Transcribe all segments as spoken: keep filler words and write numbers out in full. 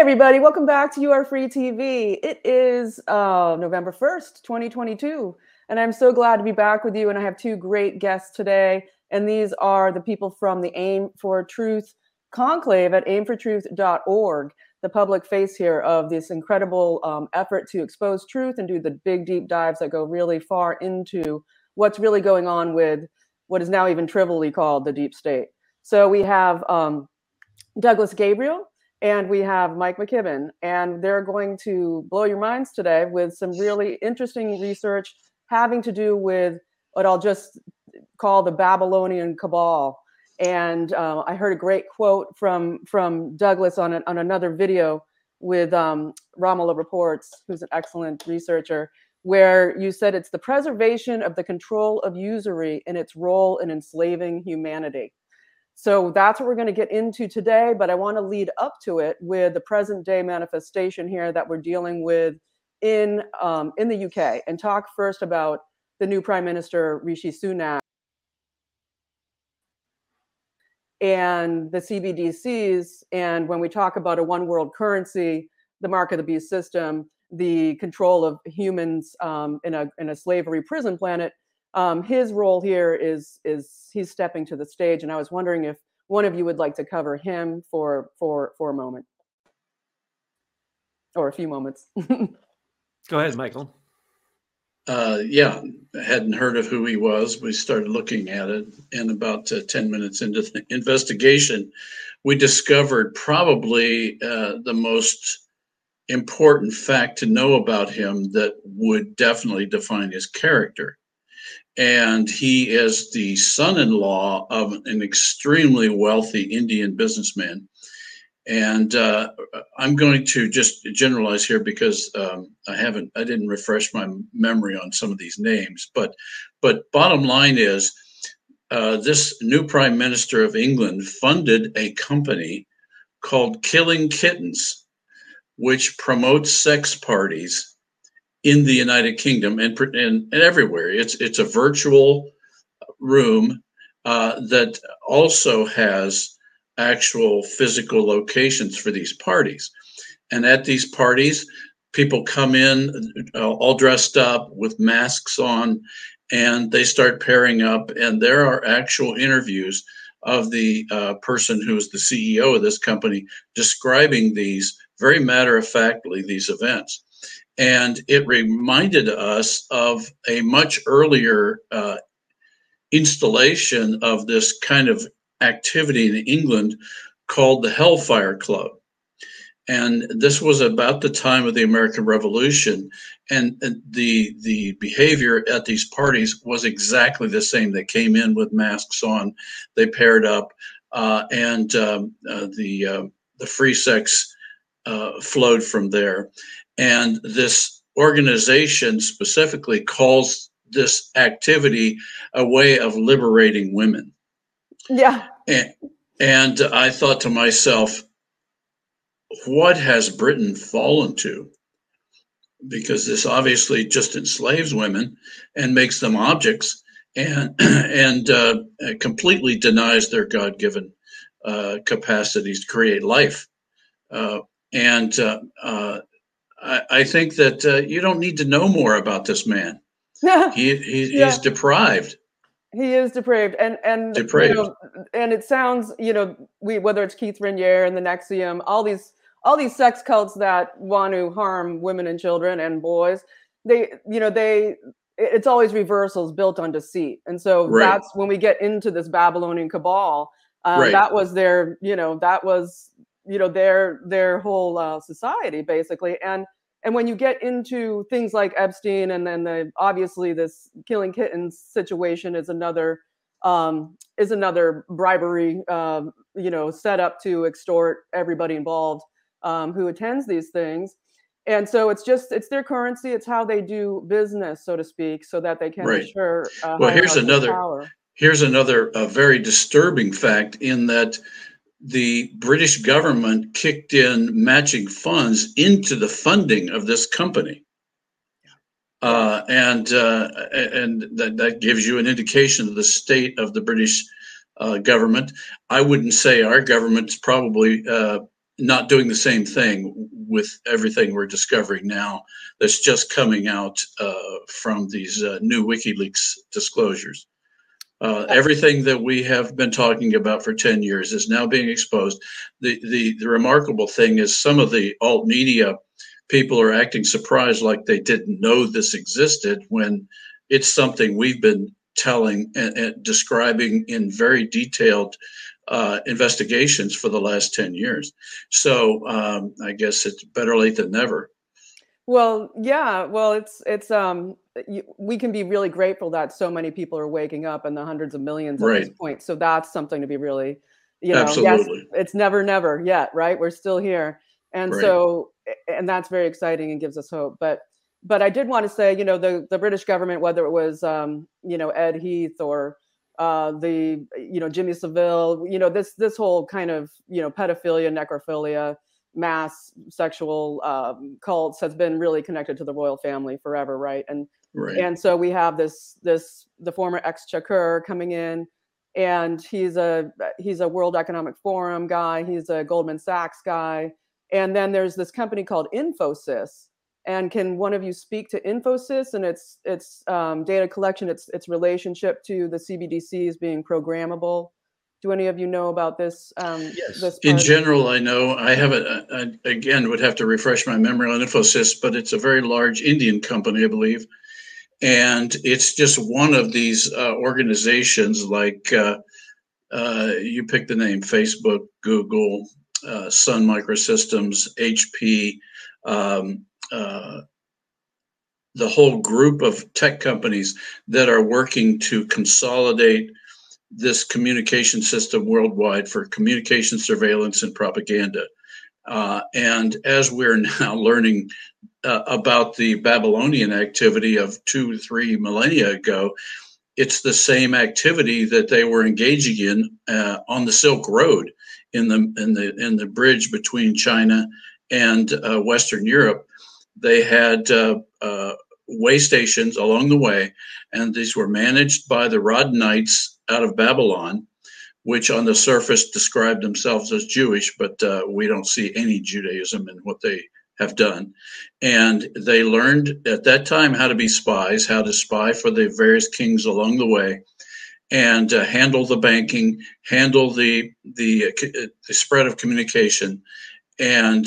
everybody, welcome back to You Are Free T V. It is uh, November first, twenty twenty-two, and I'm so glad to be back with you. And I have two great guests today, and these are the people from the Aim for Truth Conclave at aim for truth dot org, the public face here of this incredible um, effort to expose truth and do the big deep dives that go really far into what's really going on with what is now even trivially called the deep state. So we have um, Douglas Gabriel, and we have Mike McKibben, and they're going to blow your minds today with some really interesting research having to do with what I'll just call the Babylonian cabal. And uh, I heard a great quote from from Douglas on, a, on another video with um, Ramallah Reports, who's an excellent researcher, where you said it's the preservation of the control of usury and its role in enslaving humanity. So that's what we're going to get into today, but I want to lead up to it with the present day manifestation here that we're dealing with in um, in the U K, and talk first about the new Prime Minister Rishi Sunak and the C B D Cs. And when we talk about a one world currency, the mark of the beast system, the control of humans um, in a in a slavery prison planet. Um, his role here is is he's stepping to the stage, and I was wondering if one of you would like to cover him for for for a moment or a few moments. Go ahead, Michael. Uh, yeah, I hadn't heard of who he was. We started looking at it, and about uh, ten minutes into the investigation, we discovered probably uh, the most important fact to know about him that would definitely define his character. And he is the son-in-law of an extremely wealthy Indian businessman. And uh, I'm going to just generalize here because um, I haven't, I didn't refresh my memory on some of these names. But, but bottom line is, uh, this new Prime Minister of England funded a company called Killing Kittens, which promotes sex parties in the United Kingdom and, and, and everywhere. It's it's a virtual room uh, that also has actual physical locations for these parties. And at these parties, people come in uh, all dressed up with masks on, and they start pairing up. And there are actual interviews of the uh, person who is the C E O of this company describing these very matter-of-factly, these events. And it reminded us of a much earlier uh, installation of this kind of activity in England called the Hellfire Club. And this was about the time of the American Revolution. And the, the behavior at these parties was exactly the same. They came in with masks on, they paired up, uh, and um, uh, the, uh, the free sex uh, flowed from there. And this organization specifically calls this activity a way of liberating women. Yeah. And, and I thought to myself, what has Britain fallen to? Because this obviously just enslaves women and makes them objects, and and uh, completely denies their God-given uh, capacities to create life. Uh, and uh, uh, I, I think that uh, you don't need to know more about this man. he, he Yeah. He's deprived. He is depraved, and and depraved. You know, and it sounds, you know, we whether it's Keith Raniere and the N X I V M, all these all these sex cults that want to harm women and children and boys, they, you know, they it's always reversals built on deceit, and so right. That's when we get into this Babylonian cabal. Um, right. That was their, you know, that was you know their their whole uh, society basically, and. And when you get into things like Epstein, and then the, obviously this Killing Kittens situation is another um, is another bribery, um, you know, set up to extort everybody involved um, who attends these things. And so it's just it's their currency. It's how they do business, so to speak, so that they can right. ensure uh, well, here's another power. Here's another uh, very disturbing fact, in that the British government kicked in matching funds into the funding of this company. Uh, and uh, and that, that gives you an indication of the state of the British uh, government. I wouldn't say our government's probably uh, not doing the same thing with everything we're discovering now that's just coming out uh, from these uh, new WikiLeaks disclosures. Uh, everything that we have been talking about for ten years is now being exposed. The, the, the remarkable thing is some of the alt media people are acting surprised like they didn't know this existed when it's something we've been telling and, and describing in very detailed uh, investigations for the last ten years. So um, I guess it's better late than never. Well, yeah. Well, it's it's um you, we can be really grateful that so many people are waking up and the hundreds of millions at this Right. point. So that's something to be really, you know, yes, Absolutely. it's never never yet, right? We're still here. And Right. so a- and that's very exciting and gives us hope. But but I did want to say, you know, the the British government, whether it was um, you know, Ed Heath or uh the you know Jimmy Savile, you know, this this whole kind of, you know, pedophilia, necrophilia, mass sexual um, cults has been really connected to the royal family forever, right? And Right. and so we have this this the former exchequer coming in, and he's a he's a World Economic Forum guy, he's a Goldman Sachs guy, and then there's this company called Infosys. And can one of you speak to Infosys and its its um, data collection, its its relationship to the C B D Cs being programmable? Do any of you know about this um, Yes. this In part? general, I know I have a, a, again would have to refresh my memory on Infosys, but it's a very large Indian company, I believe, and it's just one of these uh, organizations like uh, uh, you pick the name: Facebook, Google, uh, Sun Microsystems, H P, um, uh, the whole group of tech companies that are working to consolidate this communication system worldwide for communication surveillance and propaganda. Uh, and as we're now learning uh, about the Babylonian activity of two, three millennia ago, it's the same activity that they were engaging in uh, on the Silk Road in the in the in the bridge between China and uh, Western Europe. They had uh, uh, way stations along the way, and these were managed by the Rodanites out of Babylon, which on the surface describe themselves as Jewish, but uh, we don't see any Judaism in what they have done. And they learned at that time how to be spies, how to spy for the various kings along the way, and uh, handle the banking, handle the the, uh, the spread of communication, and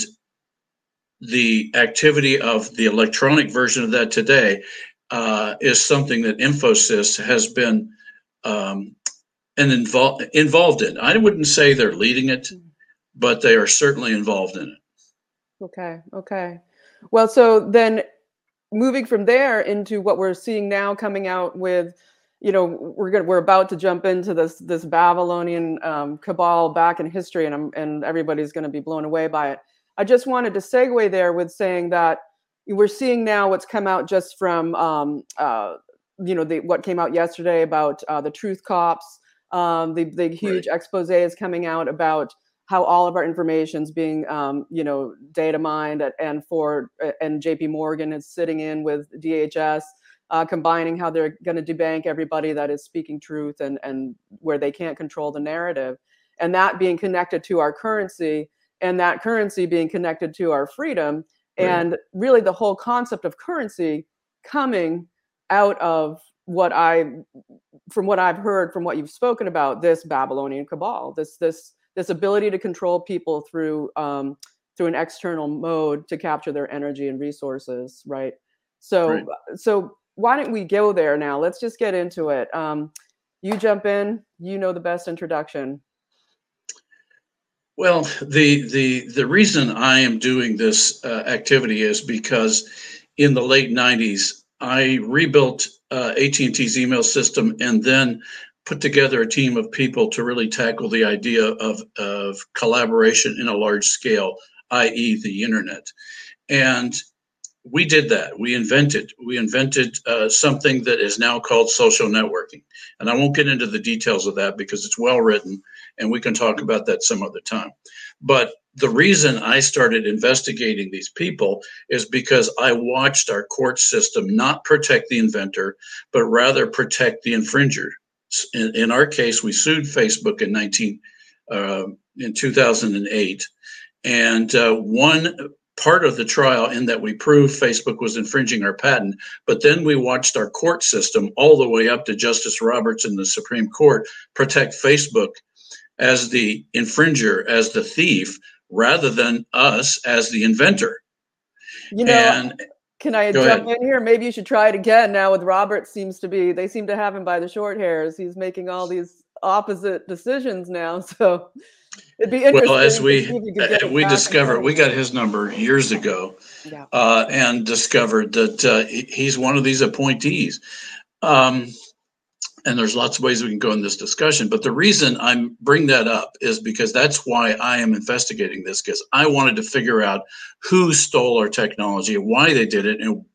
the activity of the electronic version of that today uh, is something that Infosys has been um, and involved involved in. I wouldn't say they're leading it, but they are certainly involved in it. Okay, okay. Well, so then moving from there into what we're seeing now coming out with, you know, we're gonna we're about to jump into this this Babylonian um, cabal back in history, and I'm, and everybody's going to be blown away by it. I just wanted to segue there with saying that we're seeing now what's come out just from um, uh, you know the what came out yesterday about uh, the truth cops. Um, the the huge Right. expose is coming out about how all of our information is being, um, you know, data mined, at, and for and J P Morgan is sitting in with D H S, uh, combining how they're going to debank everybody that is speaking truth, and and where they can't control the narrative, and that being connected to our currency, and that currency being connected to our freedom, Right. and really the whole concept of currency coming out of what I from what I've heard, from what you've spoken about, this Babylonian cabal, this this this ability to control people through um, through an external mode to capture their energy and resources, right? Right. So so why don't we go there now? Let's just get into it. Um, you jump in. You know the best introduction. Well, the the the reason I am doing this uh, activity is because in the late nineties I rebuilt uh, A T and T's email system and then put together a team of people to really tackle the idea of of collaboration in a large scale, that is the internet. And we did that. We invented we invented uh, something that is now called social networking, and I won't get into the details of that because it's well written, and we can talk about that some other time. But the reason I started investigating these people is because I watched our court system not protect the inventor, but rather protect the infringer. In, in our case, we sued Facebook in nineteen uh, in two thousand eight, And uh, one part of the trial in that we proved Facebook was infringing our patent, but then we watched our court system all the way up to Justice Roberts in the Supreme Court protect Facebook as the infringer, as the thief, rather than us as the inventor. You know, And can I go jump ahead. in here? Maybe you should try it again now with Robert. Seems to be, they seem to have him by the short hairs. He's making all these opposite decisions now. So it'd be Well, as interesting to see we if you could get uh, it we back in discovered, front of we him. got his number years ago, Yeah. uh, and discovered that uh, he- he's one of these appointees. Um, and there's lots of ways we can go in this discussion, but the reason I'm bring that up is because that's why I am investigating this, because I wanted to figure out who stole our technology, why they did it, and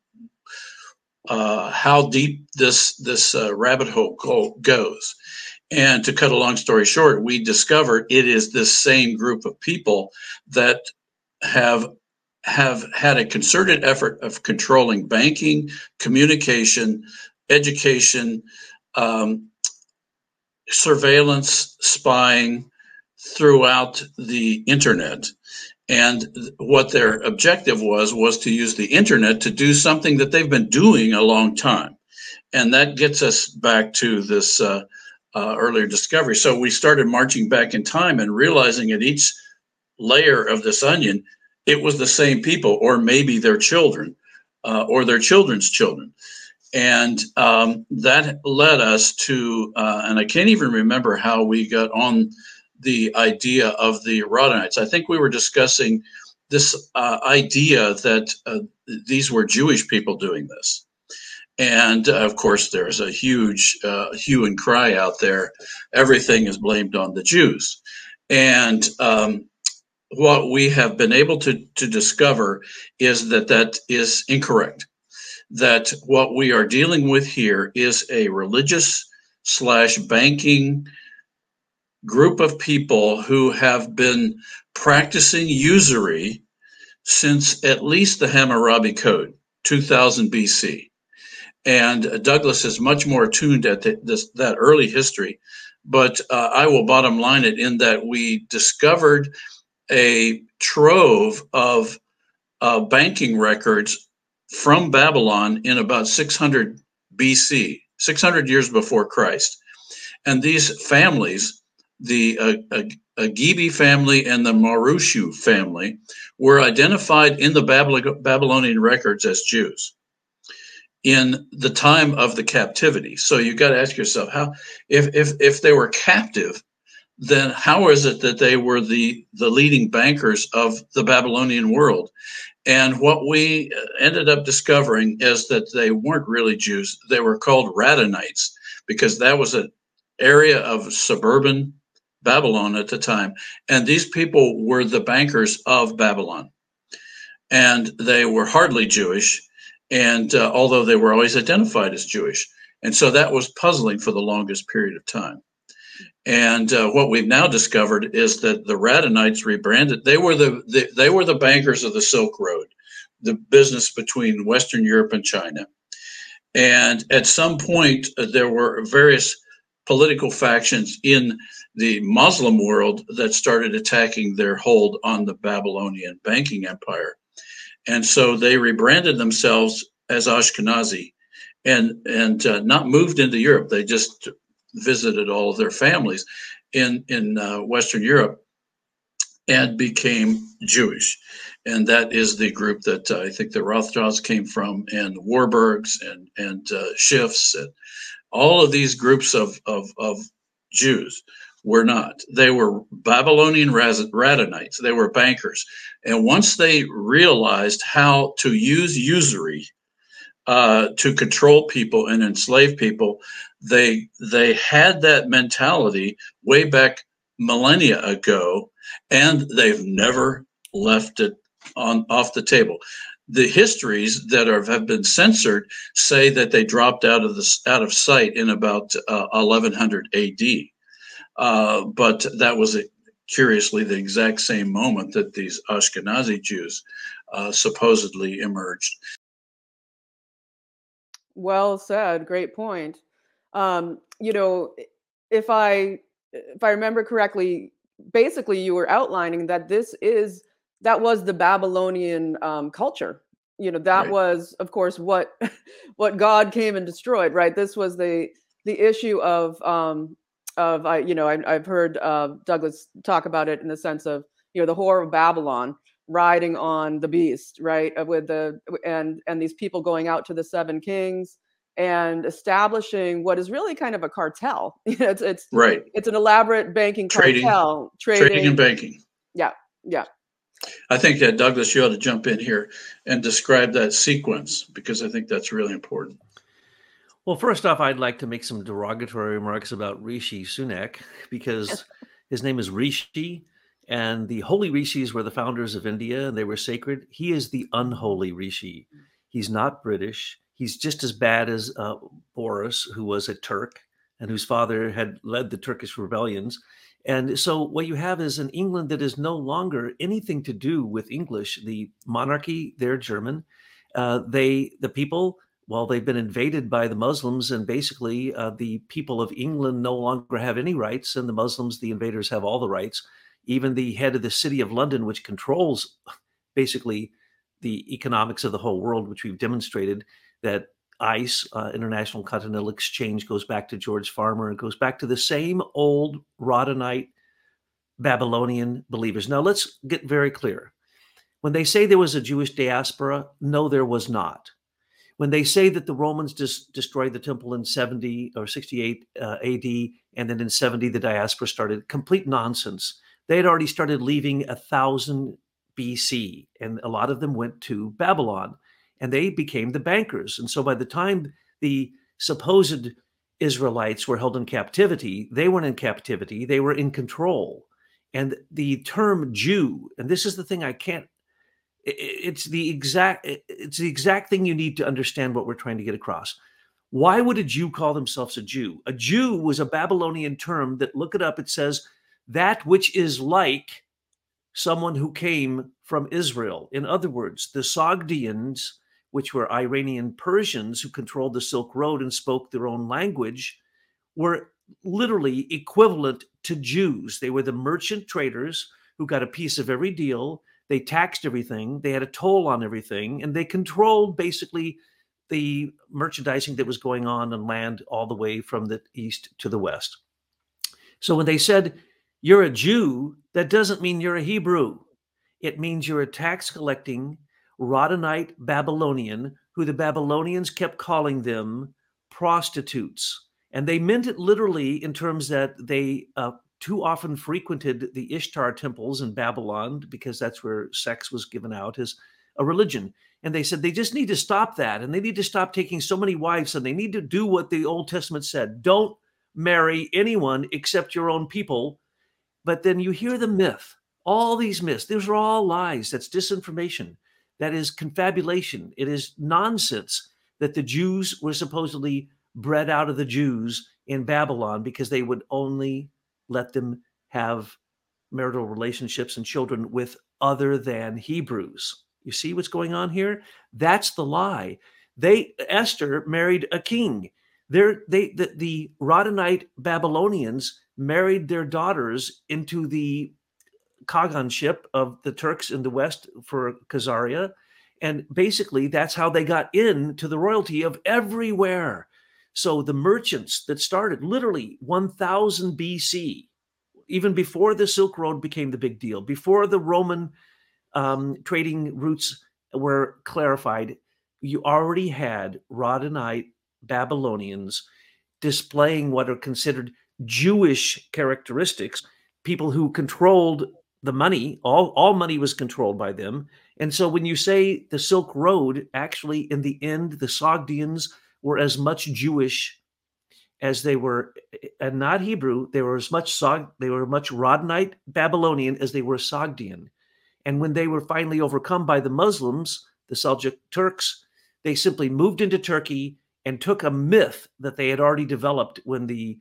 uh, how deep this this uh, rabbit hole go, goes. And to cut a long story short, we discovered it is this same group of people that have have had a concerted effort of controlling banking, communication, education, um, surveillance, spying throughout the internet. And what their objective was was to use the internet to do something that they've been doing a long time. And that gets us back to this uh, uh, earlier discovery. So we started marching back in time and realizing at each layer of this onion, it was the same people, or maybe their children, uh, or their children's children. And um, that led us to, uh, and I can't even remember how we got on the idea of the Rodanites. I think we were discussing this uh, idea that uh, these were Jewish people doing this. And uh, of course, there's a huge uh, hue and cry out there. Everything is blamed on the Jews. And um, what we have been able to, to discover is that that is incorrect. That what we are dealing with here is a religious slash banking group of people who have been practicing usury since at least the Hammurabi Code, two thousand B C. And Douglas is much more attuned at the, this, that early history. But uh, I will bottom line it in that we discovered a trove of uh, banking records from Babylon in about six hundred B C, six hundred years before Christ. And these families, the uh, uh, Agibi family and the Marushu family, were identified in the Babylonian records as Jews in the time of the captivity. So you got to ask yourself, how, if if if they were captive, then how is it that they were the the leading bankers of the Babylonian world? And what we ended up discovering is that they weren't really Jews. They were called Radanites because that was an area of suburban Babylon at the time. And these people were the bankers of Babylon. And they were hardly Jewish. And uh, although they were always identified as Jewish. And so that was puzzling for the longest period of time. And uh, what we've now discovered is that the Radanites rebranded. They were the, the they were the bankers of the Silk Road, the business between Western Europe and China. And at some point, uh, there were various political factions in the Muslim world that started attacking their hold on the Babylonian banking empire. And so they rebranded themselves as Ashkenazi and and uh, not moved into Europe. They just visited all of their families in in uh, Western Europe and became Jewish. And that is the group that uh, I think the Rothschilds came from, and Warburgs and and uh, Schiffs, and all of these groups of of, of Jews were not. They were Babylonian Radanites. They were bankers. And once they realized how to use usury uh, to control people and enslave people, they they had that mentality way back millennia ago, and they've never left it on off the table. The histories that are, have been censored say that they dropped out of the out of sight in about uh, eleven hundred A D. Uh, but that was a, curiously the exact same moment that these Ashkenazi Jews uh, supposedly emerged. Well said. Great point. Um, you know, if I if I remember correctly, basically you were outlining that this is that was the Babylonian um, culture. You know, that Right. was, of course, what what God came and destroyed. Right. This was the the issue of um, of I you know I, I've heard uh, Douglas talk about it in the sense of you know the whore of Babylon riding on the beast, right? uh, With the and and these people going out to the seven kings and establishing what is really kind of a cartel. You know, it's it's Right. it's an elaborate banking Trading, cartel trading and trading. banking. Yeah, yeah. I think that Douglas, you ought to jump in here and describe that sequence because I think that's really important. Well, first off, I'd like to make some derogatory remarks about Rishi Sunak because his name is Rishi, and the holy rishis were the founders of India, and they were sacred. He is the unholy Rishi. He's not British. He's just as bad as uh, Boris, who was a Turk and whose father had led the Turkish rebellions. And so what you have is an England that is no longer anything to do with English. The monarchy, they're German. Uh, they, the people, well, they've been invaded by the Muslims, and basically uh, the people of England no longer have any rights, and the Muslims, the invaders, have all the rights. Even the head of the City of London, which controls basically the economics of the whole world, which we've demonstrated that I C E, uh, International Continental Exchange, goes back to George Farmer. It goes back to the same old Rhodanite Babylonian believers. Now, let's get very clear. When they say there was a Jewish diaspora, no, there was not. When they say that the Romans just destroyed the temple in seventy or sixty-eight uh, A D, and then in seventy the diaspora started, complete nonsense. They had already started leaving one thousand B C, and a lot of them went to Babylon, and they became the bankers. And so by the time the supposed Israelites were held in captivity, they weren't in captivity, they were in control. And the term Jew, and this is the thing I can't it's the exact it's the exact thing you need to understand what we're trying to get across. Why would a Jew call themselves a Jew? A Jew was a Babylonian term that, look it up, it says that which is like someone who came from Israel. In other words, the Sogdians, which were Iranian Persians who controlled the Silk Road and spoke their own language, were literally equivalent to Jews. They were the merchant traders who got a piece of every deal. They taxed everything. They had a toll on everything, and they controlled basically the merchandising that was going on on land all the way from the east to the west. So when they said you're a Jew, that doesn't mean you're a Hebrew. It means you're a tax collecting Rhodanite Babylonian, who the Babylonians kept calling them prostitutes. And they meant it literally in terms that they uh, too often frequented the Ishtar temples in Babylon because that's where sex was given out as a religion. And they said they just need to stop that, and they need to stop taking so many wives, and they need to do what the Old Testament said. Don't marry anyone except your own people. But then you hear the myth, all these myths. These are all lies. That's disinformation. That is confabulation. It is nonsense that the Jews were supposedly bred out of the Jews in Babylon because they would only let them have marital relationships and children with other than Hebrews. You see what's going on here? That's the lie. They Esther married a king. They're, they the, the Rhodanite Babylonians married their daughters into the Khaganship of the Turks in the west for Khazaria. And basically, that's how they got into the royalty of everywhere. So the merchants that started literally one thousand B C, even before the Silk Road became the big deal, before the Roman um, trading routes were clarified, you already had Rhodanite Babylonians displaying what are considered Jewish characteristics, people who controlled the money. All, all money was controlled by them. And so when you say the Silk Road, actually in the end, the Sogdians were as much Jewish as they were, and not Hebrew. They were as much Sog, they were much Rhodanite Babylonian as they were Sogdian. And when they were finally overcome by the Muslims, the Seljuk Turks, they simply moved into Turkey and took a myth that they had already developed when the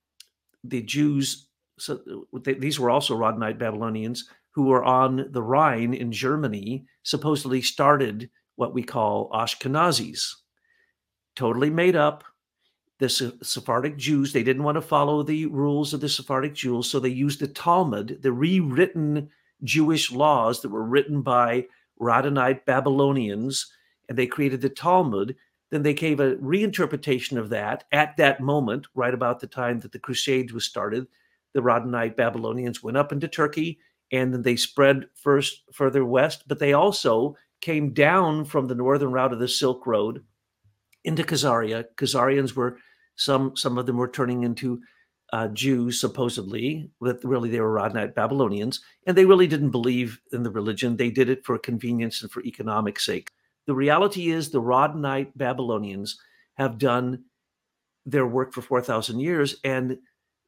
the Jews, so they, these were also Rhodanite Babylonians who were on the Rhine in Germany, supposedly started what we call Ashkenazis. Totally made up. The Sephardic Jews, they didn't want to follow the rules of the Sephardic Jews, so they used the Talmud, the rewritten Jewish laws that were written by Radhanite Babylonians, and they created the Talmud. Then they gave a reinterpretation of that at that moment, right about the time that the Crusades was started. The Radhanite Babylonians went up into Turkey, and then they spread first further west, but they also came down from the northern route of the Silk Road into Khazaria. Khazarians were, some, some of them were turning into uh, Jews, supposedly, but really they were Radhanite Babylonians, and they really didn't believe in the religion. They did it for convenience and for economic sake. The reality is the Radhanite Babylonians have done their work for four thousand years, and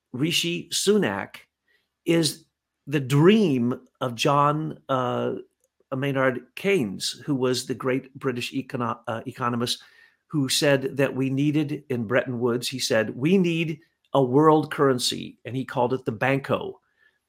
Rishi Sunak is the dream of John uh, Maynard Keynes, who was the great British econo- uh, economist who said that we needed, in Bretton Woods, he said, we need a world currency, and he called it the Banco.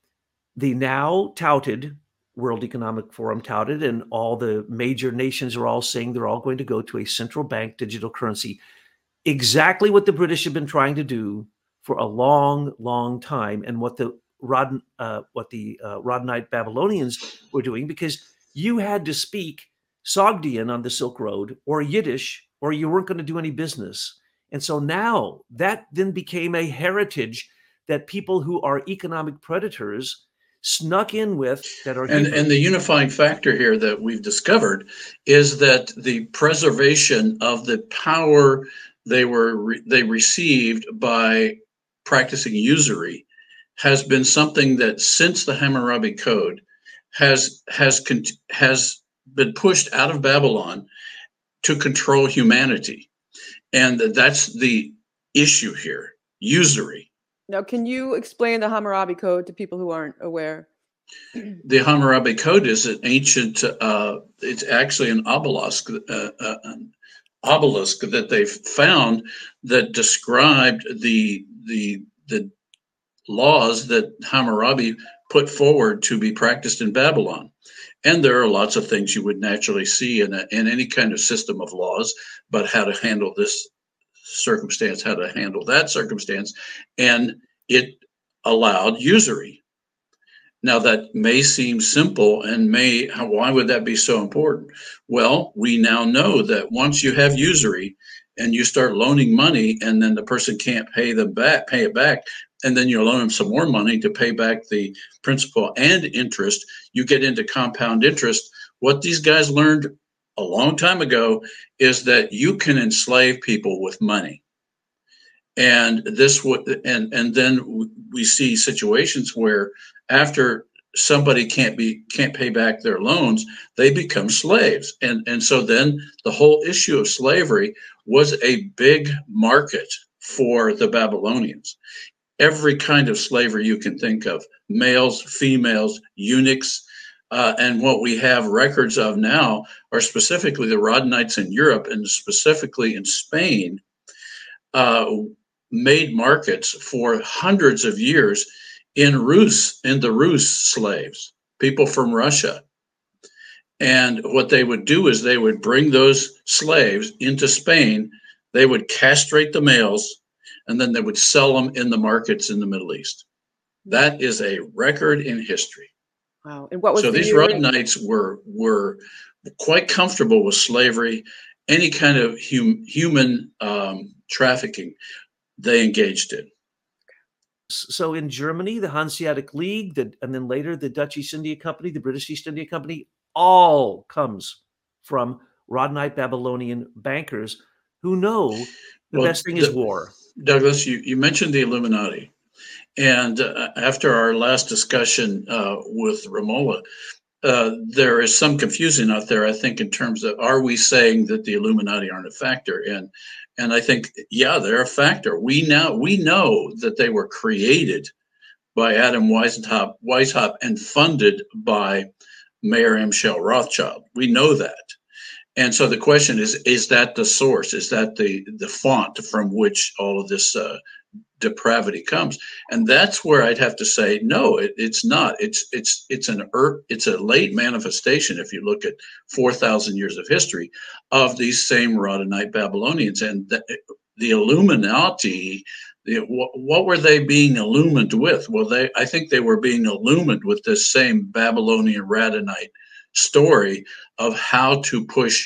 The now touted World Economic Forum touted, and all the major nations are all saying they're all going to go to a central bank digital currency. Exactly what the British have been trying to do for a long, long time, and what the Rod, uh, what the uh, Radhanite Babylonians were doing, because you had to speak Sogdian on the Silk Road or Yiddish, or you weren't going to do any business. And so now that then became a heritage that people who are economic predators snuck in with, that are and Hebrew. and the unifying factor here that we've discovered is that the preservation of the power they were re- they received by practicing usury has been something that since the Hammurabi Code has has con- has been pushed out of Babylon to control humanity, and that's the issue here: usury. Now, can you explain the Hammurabi Code to people who aren't aware? The Hammurabi Code is an ancient, uh, it's actually an obelisk, uh, uh, an obelisk that they found that described the, the, the laws that Hammurabi put forward to be practiced in Babylon. And there are lots of things you would naturally see in, a, in any kind of system of laws, but how to handle this circumstance, how to handle that circumstance. And it allowed usury. Now, that may seem simple and may, why would that be so important? Well, we now know that once you have usury and you start loaning money and then the person can't pay them back, pay it back, and then you loan them some more money to pay back the principal and interest, you get into compound interest. What these guys learned a long time ago is that you can enslave people with money. And this would, and and then we see situations where after somebody can't be can't pay back their loans, they become slaves. And and so then the whole issue of slavery was a big market for the Babylonians. Every kind of slavery you can think of: males, females, eunuchs. Uh, and what we have records of now are specifically the Radhanites in Europe, and specifically in Spain, uh, made markets for hundreds of years in Rus, in the Rus slaves, people from Russia. And what they would do is they would bring those slaves into Spain, they would castrate the males, and then they would sell them in the markets in the Middle East. That is a record in history. Wow. And what was so the these year? Radhanites were were quite comfortable with slavery, any kind of hum, human um, trafficking they engaged in. So in Germany, the Hanseatic League, the, and then later the Dutch East India Company, the British East India Company, all comes from Radhanite Babylonian bankers who know the Well, best thing the, is war. Douglas, you, you mentioned the Illuminati. And uh, after our last discussion uh, with Romola, uh, there is some confusion out there, I think, in terms of, are we saying that the Illuminati aren't a factor? And and I think, yeah, they're a factor. We now we know that they were created by Adam Weishaupt, Weishaupt and funded by Mayer M. Shell Rothschild. We know that. And so the question is, is that the source? Is that the, the font from which all of this uh, depravity comes? And that's where I'd have to say, no, it, it's not. It's it's it's an er, it's a late manifestation, if you look at four thousand years of history, of these same Radhanite Babylonians. And the, the Illuminati, the, what, what were they being illumined with? Well, they I think they were being illumined with this same Babylonian Radhanite story of how to push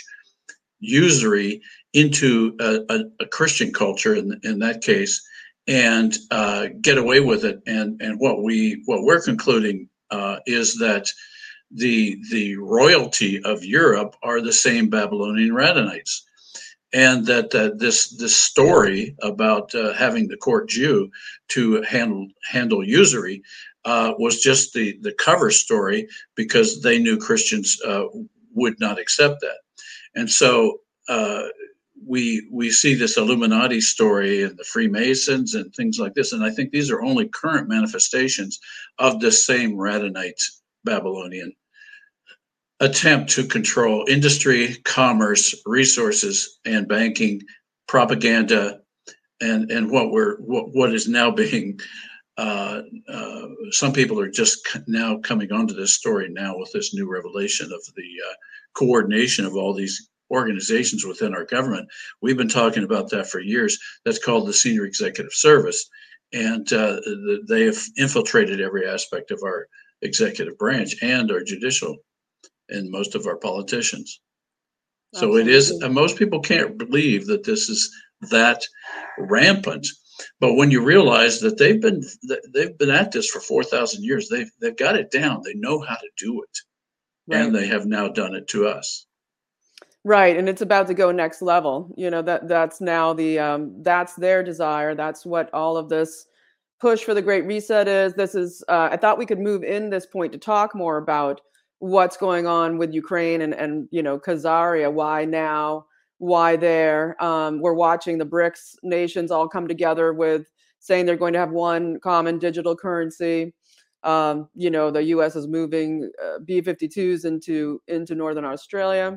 usury into a, a, a Christian culture in, in that case, and uh, get away with it. And and what we what we're concluding uh, is that the the royalty of Europe are the same Babylonian Radhanites, and that uh, this this story about uh, having the court Jew to handle handle usury uh, was just the the cover story, because they knew Christians uh, would not accept that. And so uh, we we see this Illuminati story and the Freemasons and things like this, and I think these are only current manifestations of this same Radhanite Babylonian attempt to control industry, commerce, resources, and banking, propaganda, and and what we're what, what is now being. Uh, uh, some people are just now coming onto this story now with this new revelation of the uh, coordination of all these organizations within our government. We've been talking about that for years. That's called the Senior Executive Service, and uh, they have infiltrated every aspect of our executive branch and our judicial, and most of our politicians. So it is, uh, most people can't believe that this is that rampant. But when you realize that they've been they've been at this for four thousand years, they've they've got it down. They know how to do it, right. And they have now done it to us. Right, and it's about to go next level. You know, that that's now the um, that's their desire. That's what all of this push for the Great Reset is. This is. Uh, I thought we could move in this point to talk more about what's going on with Ukraine and and you know Khazaria. Why now? Why there? Um, we're watching the BRICS nations all come together with saying they're going to have one common digital currency. Um, you know, the U S is moving uh, B fifty-twos into into Northern Australia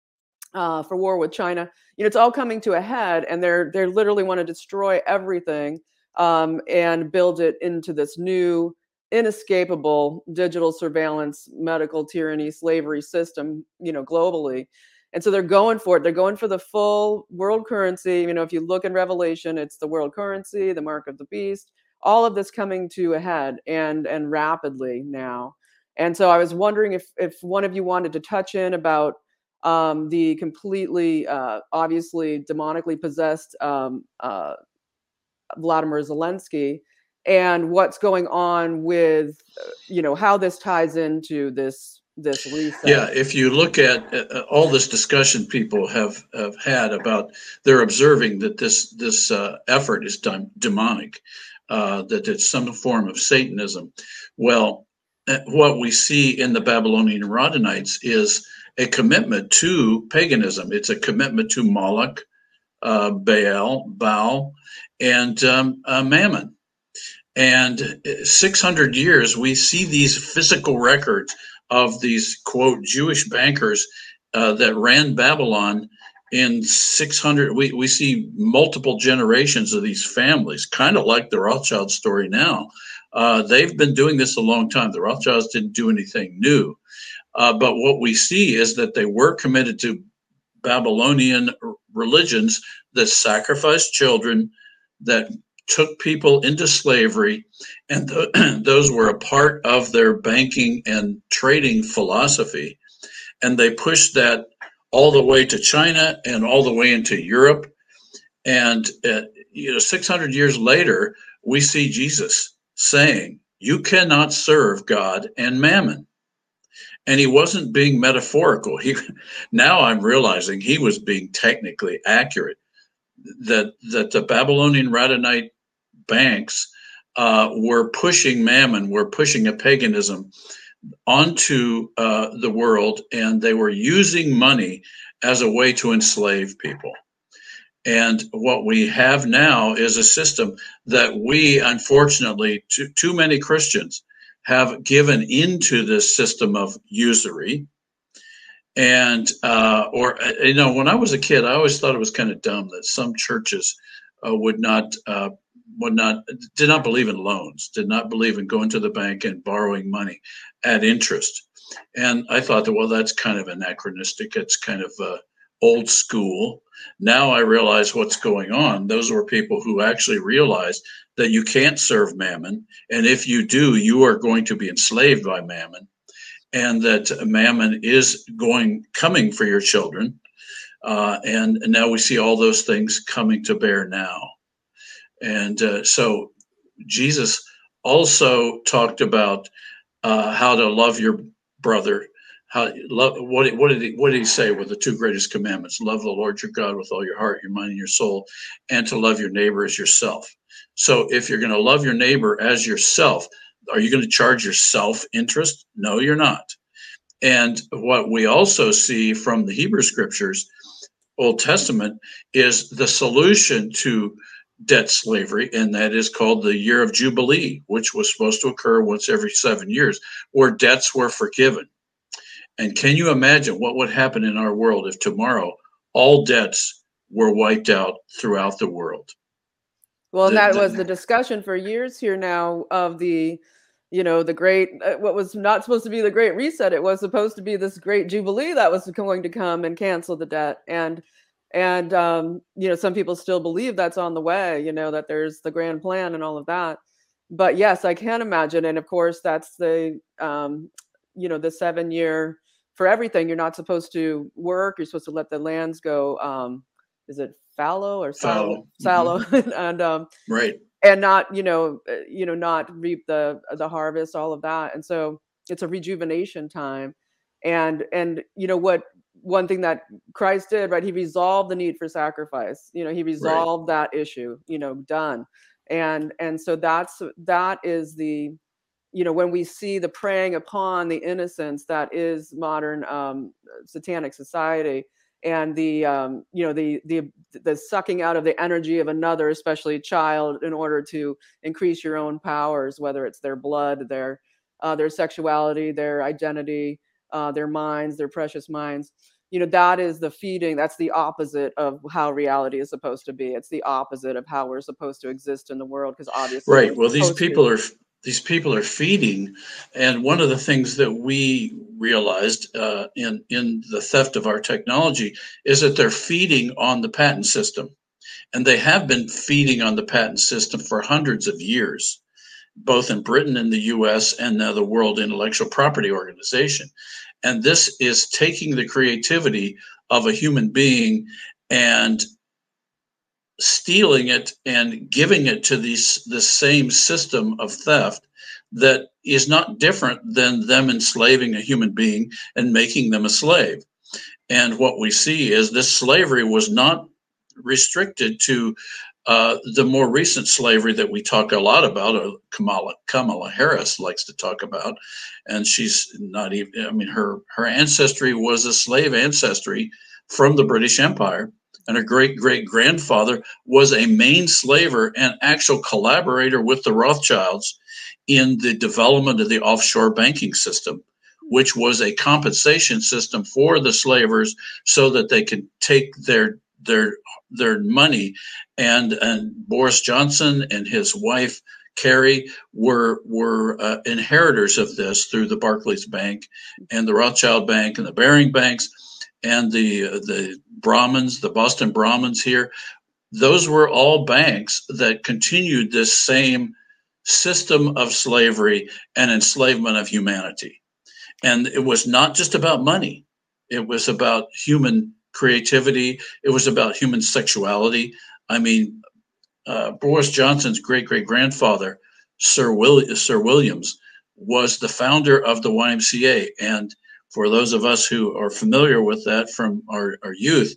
uh, for war with China. You know, it's all coming to a head, and they're they're literally want to destroy everything um, and build it into this new, inescapable digital surveillance, medical tyranny, slavery system. You know, globally. And so they're going for it. They're going for the full world currency. You know, if you look in Revelation, it's the world currency, the mark of the beast, all of this coming to a head and and rapidly now. And so I was wondering if if one of you wanted to touch in about um, the completely, uh, obviously demonically possessed um, uh, Vladimir Zelensky and what's going on with, you know, how this ties into this this reset. Yeah, if you look at uh, all this discussion people have, have had about, they're observing that this this uh, effort is done demonic, uh, that it's some form of Satanism. Well, uh, what we see in the Babylonian Radhanites is a commitment to paganism. It's a commitment to Moloch, uh, Baal, Baal, and um, uh, Mammon. And six hundred years, we see these physical records of these, quote, Jewish bankers uh, that ran Babylon in six hundred. We, we see multiple generations of these families, kind of like the Rothschild story now. Uh, they've been doing this a long time. The Rothschilds didn't do anything new. Uh, but what we see is that they were committed to Babylonian religions that sacrificed children, that took people into slavery, and th- those were a part of their banking and trading philosophy. And they pushed that all the way to China and all the way into Europe. And uh, you know, six hundred years later, we see Jesus saying, "You cannot serve God and mammon." And he wasn't being metaphorical. He now I'm realizing he was being technically accurate. That that the Babylonian Radhanite banks uh, were pushing mammon, were pushing a paganism onto uh, the world, and they were using money as a way to enslave people. And what we have now is a system that we, unfortunately, too, too many Christians have given into this system of usury. And, uh, or, you know, when I was a kid, I always thought it was kind of dumb that some churches uh, would not, uh, would not, did not believe in loans, did not believe in going to the bank and borrowing money at interest. And I thought that, well, that's kind of anachronistic. It's kind of uh, old school. Now I realize what's going on. Those were people who actually realized that you can't serve mammon. And if you do, you are going to be enslaved by mammon. And that mammon is going, coming for your children. Uh, and, and now we see all those things coming to bear now. And uh, so Jesus also talked about uh, how to love your brother. How love? What, what did he? What did he say were the two greatest commandments? Love the Lord your God with all your heart, your mind, and your soul, and to love your neighbor as yourself. So, if you're going to love your neighbor as yourself, are you going to charge yourself interest? No, you're not. And what we also see from the Hebrew Scriptures, Old Testament, is the solution to debt slavery, and that is called the year of Jubilee, which was supposed to occur once every seven years, where debts were forgiven. And can you imagine what would happen in our world if tomorrow all debts were wiped out throughout the world? Well, and The, that was the the, discussion for years here now of the, you know, the great, uh, what was not supposed to be the Great Reset. It was supposed to be this great Jubilee that was going to come and cancel the debt. And, and, um, you know, some people still believe that's on the way, you know, that there's the grand plan and all of that. But yes, I can imagine. And of course, that's the, um, you know, the seven year for everything. You're not supposed to work. You're supposed to let the lands go. Um, is it fallow or sallow? Fallow. Sallow. Mhm. and, um, Right. and not, you know, uh, you know, not reap the the harvest, all of that. And so it's a rejuvenation time. And and you know what, one thing that Christ did, right? He resolved the need for sacrifice. You know, he Right. resolved that issue, you know, done. And and so that's that is the, you know, when we see the preying upon the innocence that is modern um, satanic society, and the um, you know the the the sucking out of the energy of another, especially a child, in order to increase your own powers, whether it's their blood, their uh, their sexuality, their identity, uh, their minds, their precious minds. You know, that is the feeding. That's the opposite of how reality is supposed to be. It's the opposite of how we're supposed to exist in the world, because obviously we're Right. Well, these supposed to. people are these people are feeding, and one of the things that we realized uh, in in the theft of our technology is that they're feeding on the patent system, and they have been feeding on the patent system for hundreds of years, both in Britain and the U S and now the World Intellectual Property Organization. And this is taking the creativity of a human being and stealing it and giving it to these the same system of theft that is not different than them enslaving a human being and making them a slave. And what we see is this slavery was not restricted to uh, the more recent slavery that we talk a lot about, or Kamala Kamala Harris likes to talk about, and she's not even. I mean, her her ancestry was a slave ancestry from the British Empire, and her great great grandfather was a main slaver and actual collaborator with the Rothschilds in the development of the offshore banking system, which was a compensation system for the slavers so that they could take their their their money. And and Boris Johnson and his wife Carrie were were uh, inheritors of this through the Barclays Bank and the Rothschild Bank and the Baring banks and the uh, the Brahmins, the Boston Brahmins here. Those were all banks that continued this same system of slavery and enslavement of humanity. And it was not just about money. It was about human creativity. It was about human sexuality. I mean, uh, Boris Johnson's great great grandfather, Sir, Will- Sir Williams, was the founder of the Y M C A. And for those of us who are familiar with that from our, our youth,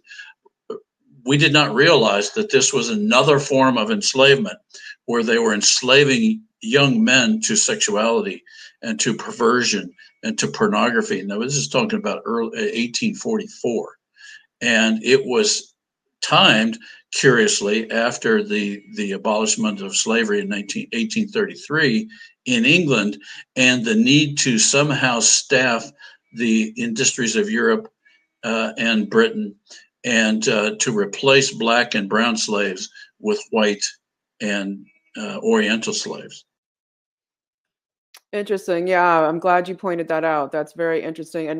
we did not realize that this was another form of enslavement where they were enslaving young men to sexuality and to perversion and to pornography. Now, this is talking about early eighteen forty-four. And it was timed curiously after the, the abolishment of slavery in nineteen, eighteen thirty-three in England, and the need to somehow staff the industries of Europe uh, and Britain, and uh, to replace black and brown slaves with white and uh, Oriental slaves. Interesting. Yeah, I'm glad you pointed that out. That's very interesting. And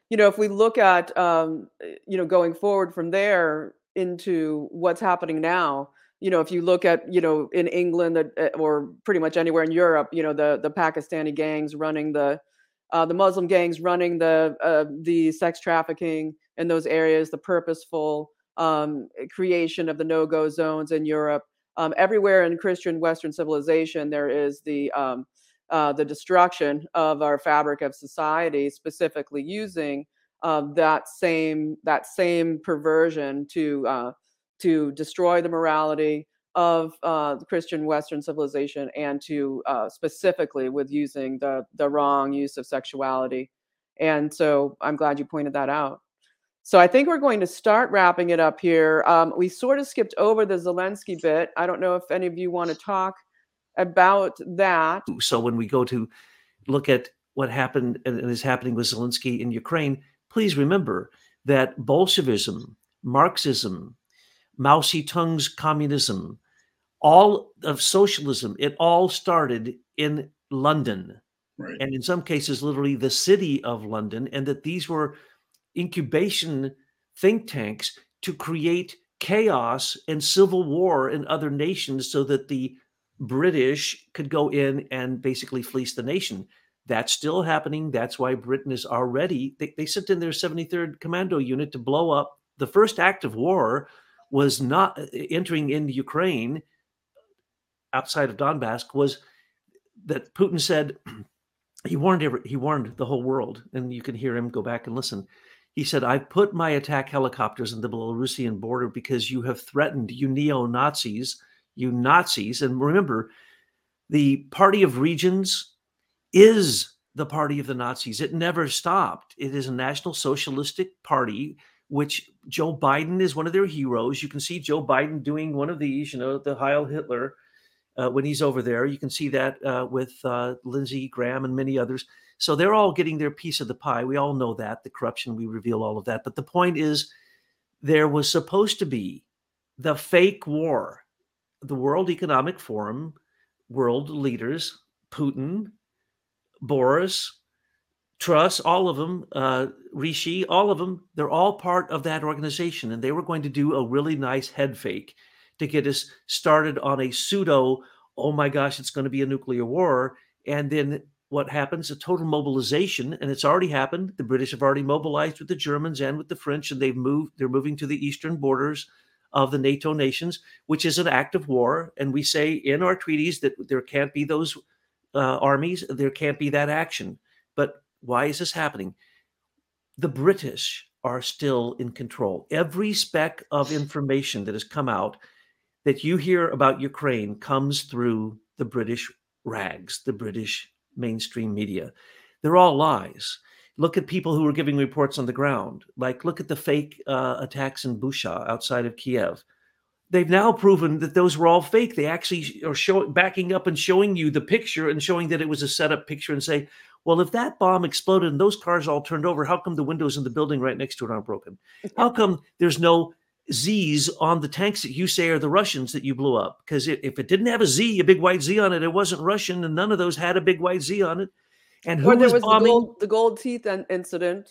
you know, if we look at, um, eh, you know, going forward from there into what's happening now, you know, if you look at, you know, in England uh, uh, or pretty much anywhere in Europe, you know, the the Pakistani gangs running the uh, the Muslim gangs running the uh, the sex trafficking in those areas, the purposeful um, creation of the no-go zones in Europe. Um, everywhere in Christian Western civilization, there is the um, uh, the destruction of our fabric of society, specifically using um, that same that same perversion to uh, to destroy the morality of uh, the Christian Western civilization, and to uh, specifically with using the the wrong use of sexuality. And so I'm glad you pointed that out. So I think we're going to start wrapping it up here. Um, we sort of skipped over the Zelensky bit. I don't know if any of you want to talk about that. So when we go to look at what happened and is happening with Zelensky in Ukraine, please remember that Bolshevism, Marxism, Mao Zedong's communism, all of socialism, it all started in London. Right. And in some cases, literally the city of London, and that these were incubation think tanks to create chaos and civil war in other nations so that the British could go in and basically fleece the nation. That's still happening. That's why Britain is already, they, they sent in their seventy-third Commando Unit to blow up. The first act of war was not entering into Ukraine outside of Donbass, was that Putin said, he warned every, he warned the whole world, and you can hear him go back and listen. He said, I've put my attack helicopters in the Belarusian border because you have threatened, you neo-Nazis, you Nazis. And remember, the Party of Regions is the party of the Nazis. It never stopped. It is a National Socialistic Party, which Joe Biden is one of their heroes. You can see Joe Biden doing one of these, you know, the Heil Hitler, uh, when he's over there. You can see that uh, with uh, Lindsey Graham and many others. So they're all getting their piece of the pie. We all know that, the corruption, we reveal all of that. But the point is, there was supposed to be the fake war. The World Economic Forum, world leaders, Putin, Boris, Truss, all of them, uh, Rishi, all of them, they're all part of that organization. And they were going to do a really nice head fake to get us started on a pseudo, oh my gosh, it's going to be a nuclear war. And then what happens? A total mobilization, and it's already happened. The British have already mobilized with the Germans and with the French, and they've moved, they're moving to the eastern borders of the NATO nations, which is an act of war. And we say in our treaties that there can't be those uh, armies, there can't be that action. But why is this happening? The British are still in control. Every speck of information that has come out that you hear about Ukraine comes through the British rags, the British mainstream media. They're all lies. Look at people who are giving reports on the ground. Like, look at the fake uh, attacks in Busha outside of Kiev. They've now proven that those were all fake. They actually are showing, backing up and showing you the picture and showing that it was a setup picture, and say, well, if that bomb exploded and those cars all turned over, how come the windows in the building right next to it aren't broken? How come there's no Z's on the tanks that you say are the Russians that you blew up? Because if it didn't have a Z, a big white Z on it, it wasn't Russian, and none of those had a big white Z on it. And who Or there was was the bombing? gold, the gold teeth in- incident.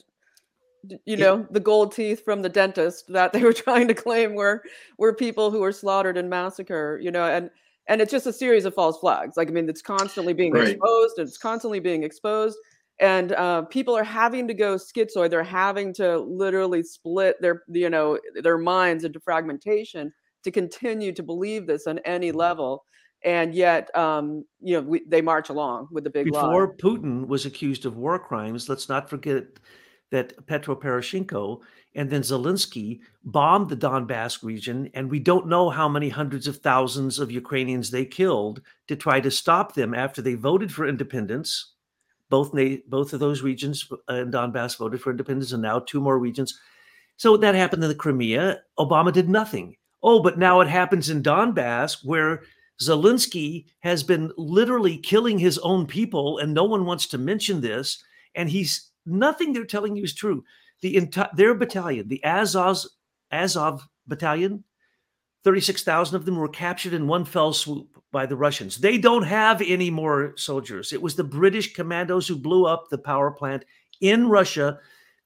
D- You know, the gold teeth from the dentist that they were trying to claim were were people who were slaughtered in massacre. You know, and and it's just a series of false flags. Like, I mean, it's constantly being Right. exposed. It's constantly being exposed, and uh, people are having to go schizoid. They're having to literally split their, you know, their minds into fragmentation to continue to believe this on any level. And yet, um, you know, we, they march along with the big lie. Before Putin was accused of war crimes, let's not forget that Petro Poroshenko and then Zelensky bombed the Donbass region, and we don't know how many hundreds of thousands of Ukrainians they killed to try to stop them after they voted for independence. Both, na- both of those regions uh, in Donbass voted for independence, and now two more regions. So that happened in the Crimea. Obama did nothing. Oh, but now it happens in Donbass, where Zelensky has been literally killing his own people, and no one wants to mention this. And he's nothing they're telling you is true. The entire their battalion, the Azov Azov battalion, thirty-six thousand of them were captured in one fell swoop by the Russians. They don't have any more soldiers. It was the British commandos who blew up the power plant in Russia.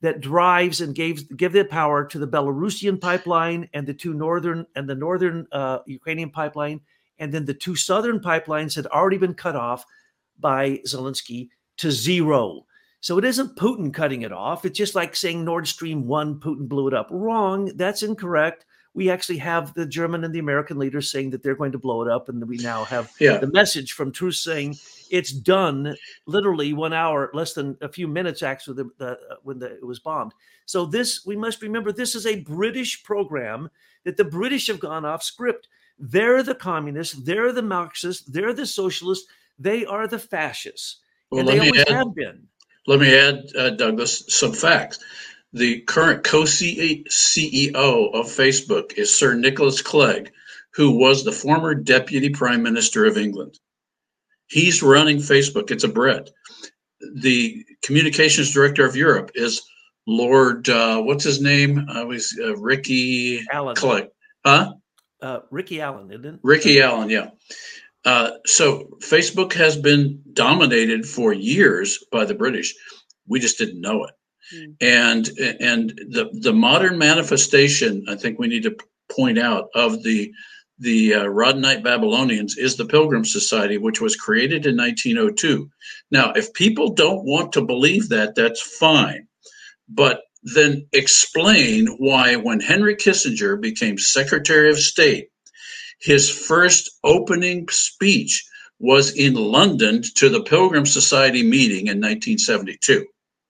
that drives and gave give the power to the Belarusian pipeline and the two northern and the northern uh, Ukrainian pipeline, and then the two southern pipelines had already been cut off by Zelensky to zero. So it isn't Putin cutting it off. It's just like saying Nord Stream one, Putin blew it up. Wrong. That's incorrect. We actually have the German and the American leaders saying that they're going to blow it up. And we now have Yeah. the message from Truth saying it's done literally one hour, less than a few minutes after the, the, when the, it was bombed. So this, we must remember, this is a British program that the British have gone off script. They're the communists. They're the Marxists. They're the socialists. They are the fascists. Well, and let they me always add- have been. Let me add, uh, Douglas, some facts. The current co-C E O of Facebook is Sir Nicholas Clegg, who was the former Deputy Prime Minister of England. He's running Facebook. It's a Brit. The Communications Director of Europe is Lord, uh, what's his name? I was uh, Ricky Allen. Clegg. Huh? Uh, Ricky Allen, isn't it? Ricky Allen, yeah. Uh, so Facebook has been dominated for years by the British. We just didn't know it. Mm. And and the the modern manifestation, I think we need to point out, of the the uh, Roddenite Babylonians is the Pilgrim Society, which was created in nineteen oh two. Now, if people don't want to believe that, that's fine. But then explain why when Henry Kissinger became Secretary of State, his first opening speech was in London to the Pilgrim Society meeting in nineteen seventy-two.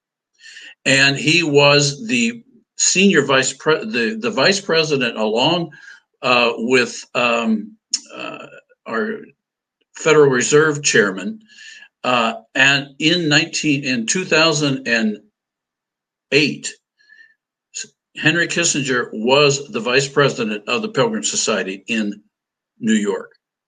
And he was the senior vice pre- the, the vice president, along uh, with um, uh, our Federal Reserve chairman. Uh, and in nineteen in two thousand eight, Henry Kissinger was the vice president of the Pilgrim Society in New York.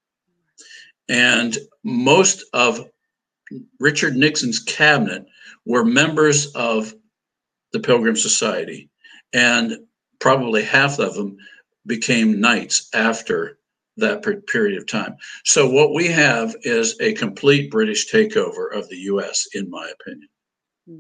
And most of Richard Nixon's cabinet were members of the Pilgrim Society, and probably half of them became knights after that period of time. So what we have is a complete British takeover of the U S, in my opinion. Hmm.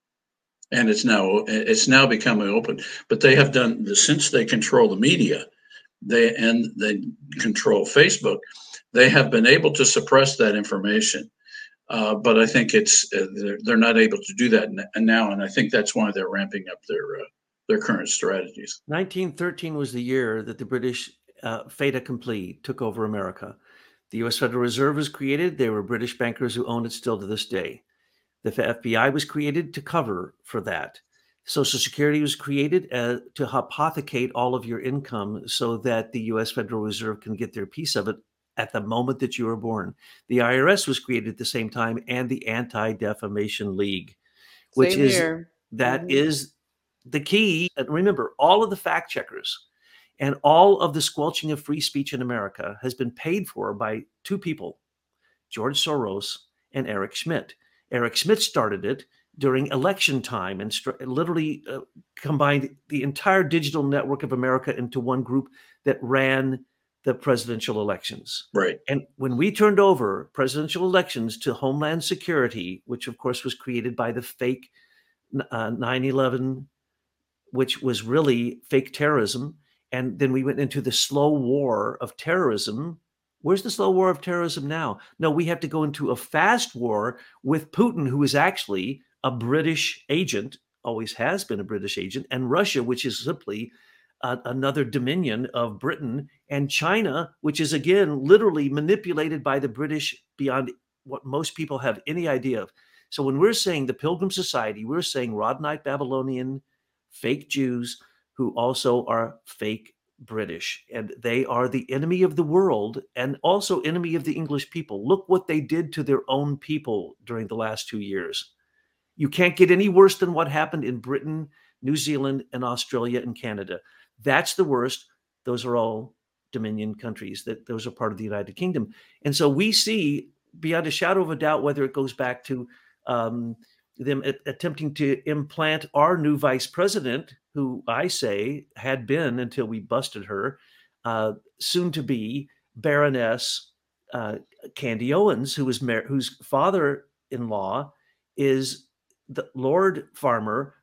And it's now it's now becoming open. But they have done, since they control the media, they and they control Facebook, they have been able to suppress that information. Uh, but I think it's uh, they're, they're not able to do that n- now, and I think that's why they're ramping up their uh, their current strategies. nineteen thirteen was the year that the British uh, fait accompli took over America. The U S Federal Reserve was created. There were British bankers who own it still to this day. The F B I was created to cover for that. Social Security was created uh, to hypothecate all of your income so that the U S Federal Reserve can get their piece of it at the moment that you were born. The I R S was created at the same time, and the Anti-Defamation League, which Same is here. that Mhm. is the key. And remember, all of the fact checkers and all of the squelching of free speech in America has been paid for by two people, George Soros and Eric Schmidt. Eric Schmidt started it during election time and st- literally uh, combined the entire digital network of America into one group that ran the presidential elections. Right. And when we turned over presidential elections to Homeland Security, which of course was created by the fake uh, nine eleven, which was really fake terrorism, and then we went into the slow war of terrorism. Where's the slow war of terrorism now? No, we have to go into a fast war with Putin, who is actually a British agent, always has been a British agent, and Russia, which is simply uh, another dominion of Britain, and China, which is, again, literally manipulated by the British beyond what most people have any idea of. So when we're saying the Pilgrim Society, we're saying Roddenite Babylonian fake Jews who also are fake British, and they are the enemy of the world and also enemy of the English people. Look what they did to their own people during the last two years. You can't get any worse than what happened in Britain, New Zealand, and Australia and Canada. That's the worst. Those are all Dominion countries. That those are part of the United Kingdom. And so we see beyond a shadow of a doubt whether it goes back to um, them a- attempting to implant our new vice president, who I say had been until we busted her, uh, soon to be Baroness uh, Candy Owens, who was mar- whose father-in-law is the Lord Farmer,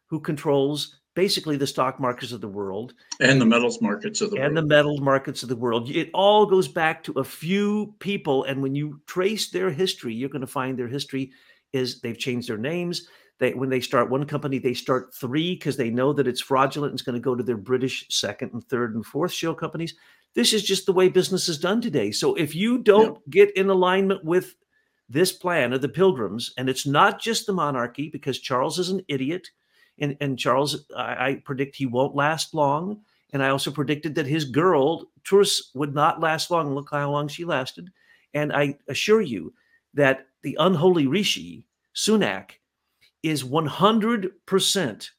who controls basically the stock markets of the world and the metals markets of the and world. the metal markets of the world. It all goes back to a few people. And when you trace their history, you're going to find their history is they've changed their names. They, when they start one company, they start three because they know that it's fraudulent and it's going to go to their British second and third and fourth shell companies. This is just the way business is done today. So if you don't yeah. get in alignment with this plan of the Pilgrims, and it's not just the monarchy, because Charles is an idiot, and, and Charles, I, I predict he won't last long. And I also predicted that his girl, Truss, would not last long. Look how long she lasted. And I assure you that the unholy Rishi, Sunak, is one hundred percent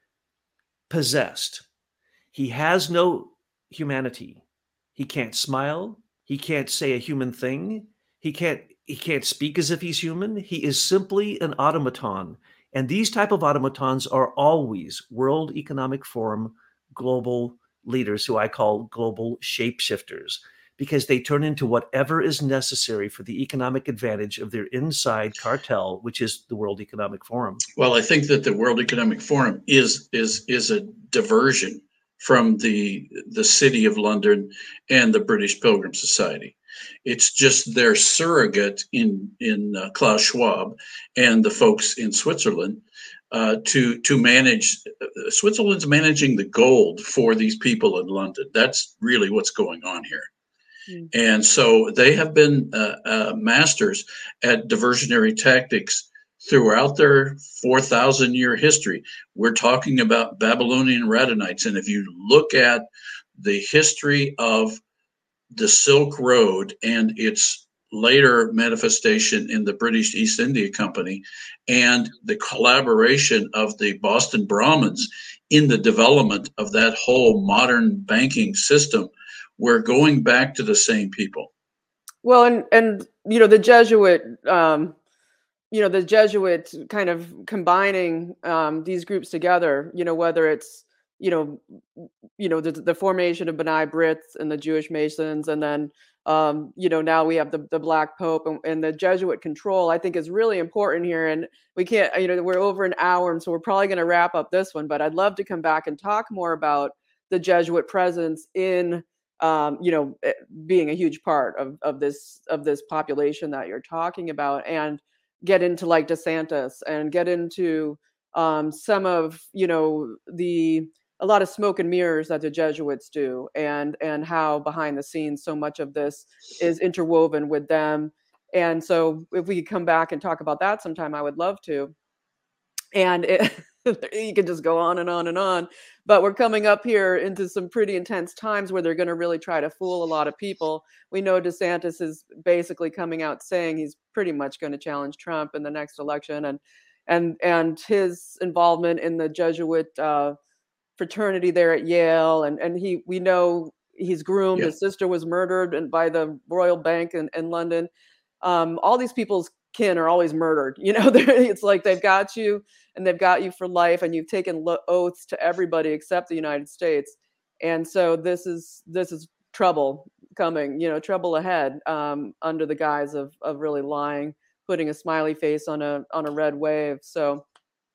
possessed. He has no humanity. He can't smile. He can't say a human thing. He can't, he can't speak as if he's human. He is simply an automaton. And these type of automatons are always World Economic Forum global leaders, who I call global shapeshifters, because they turn into whatever is necessary for the economic advantage of their inside cartel, which is the World Economic Forum. Well, I think that the World Economic Forum is is is a diversion from the the City of London and the British Pilgrim Society. It's just their surrogate in in uh, Klaus Schwab and the folks in Switzerland uh, to to manage. Uh, Switzerland's managing the gold for these people in London. That's really what's going on here. Mm. And so they have been uh, uh, masters at diversionary tactics throughout their four thousand year history. We're talking about Babylonian Radonites. And if you look at the history of the Silk Road and its later manifestation in the British East India Company and the collaboration of the Boston Brahmins in the development of that whole modern banking system, we're going back to the same people. Well, and, and you know, the Jesuit, um, you know, the Jesuit kind of combining um, these groups together, you know, whether it's, you know, you know, the, the formation of B'nai B'rith and the Jewish Masons, and then, um, you know, now we have the, the Black Pope and, and the Jesuit control, I think is really important here. And we can't, you know, we're over an hour, and so we're probably going to wrap up this one, but I'd love to come back and talk more about the Jesuit presence in, um, you know, being a huge part of, of this, of this population that you're talking about, and get into like DeSantis and get into um, some of, you know, the, a lot of smoke and mirrors that the Jesuits do, and and how behind the scenes so much of this is interwoven with them. And so if we could come back and talk about that sometime, I would love to. And it, you can just go on and on and on, but we're coming up here into some pretty intense times where they're going to really try to fool a lot of people. We know DeSantis is basically coming out saying he's pretty much going to challenge Trump in the next election, and and and his involvement in the Jesuit uh, fraternity there at Yale, and and he, we know he's groomed. Yeah. His sister was murdered and by the Royal Bank in, in London. Um, all these people's kin are always murdered. You know, it's like they've got you and they've got you for life, and you've taken lo- oaths to everybody except the United States. And so this is this is trouble coming. You know, trouble ahead um, under the guise of of really lying, putting a smiley face on a on a red wave. So.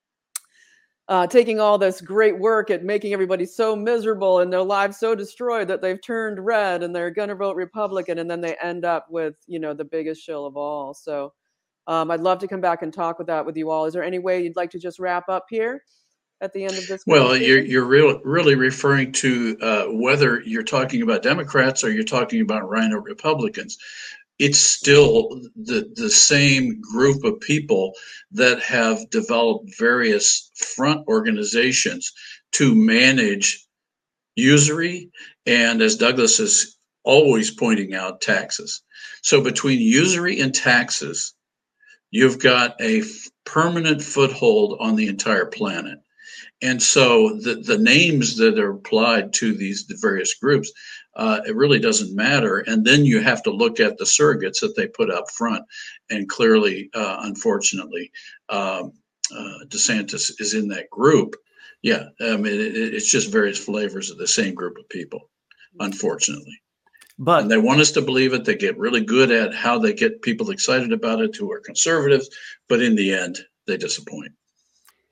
Uh, taking all this great work at making everybody so miserable and their lives so destroyed that they've turned red and they're going to vote Republican, and then they end up with, you know, the biggest shill of all. So um, I'd love to come back and talk with that with you all. Is there any way you'd like to just wrap up here at the end of this? Well, you're you're real, really referring to uh, whether you're talking about Democrats or you're talking about Rhino Republicans. It's still the, the same group of people that have developed various front organizations to manage usury and, as Douglas is always pointing out, taxes. So between usury and taxes, you've got a permanent foothold on the entire planet. And so the, the names that are applied to these various groups, uh, it really doesn't matter. And then you have to look at the surrogates that they put up front. And clearly, uh, unfortunately, um, uh, DeSantis is in that group. Yeah, I mean, it, it's just various flavors of the same group of people, unfortunately. But and they want us to believe it. They get really good at how they get people excited about it who are conservatives. But in the end, they disappoint.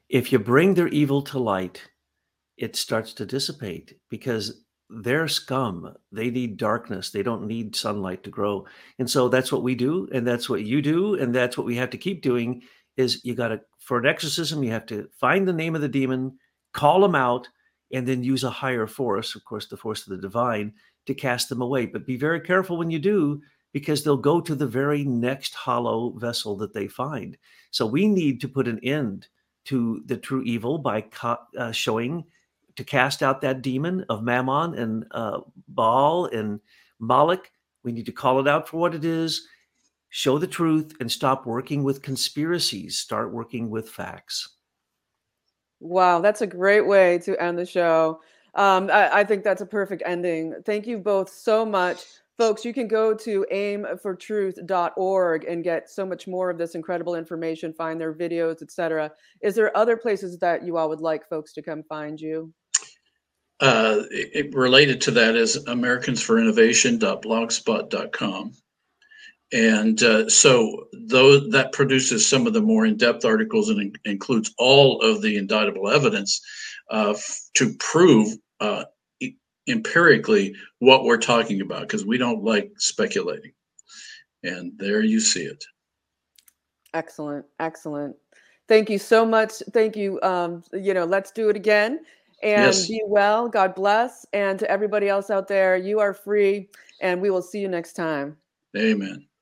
If you bring their evil to light, it starts to dissipate because they're scum. They need darkness. They don't need sunlight to grow. And so that's what we do. And that's what you do. And that's what we have to keep doing is you got to, for an exorcism, you have to find the name of the demon, call them out, and then use a higher force, of course, the force of the divine, to cast them away. But be very careful when you do, because they'll go to the very next hollow vessel that they find. So we need to put an end to the true evil by co- uh, showing to cast out that demon of Mammon and uh, Baal and Moloch. We need to call it out for what it is, show the truth, and stop working with conspiracies. Start working with facts. Wow, that's a great way to end the show. Um, I, I think that's a perfect ending. Thank you both so much. Folks, you can go to aim for truth dot org and get so much more of this incredible information, find their videos, et cetera. Is there other places that you all would like folks to come find you? Uh, it, it related to that is americans for innovation dot blogspot dot com. And uh, so though that produces some of the more in-depth articles and in- includes all of the indictable evidence uh, f- to prove uh, e- empirically what we're talking about, because we don't like speculating. And there you see it. Excellent, excellent. Thank you so much. Thank you. Um, you know, let's do it again. And Yes. be well. God bless. And to everybody else out there, you are free. And we will see you next time. Amen.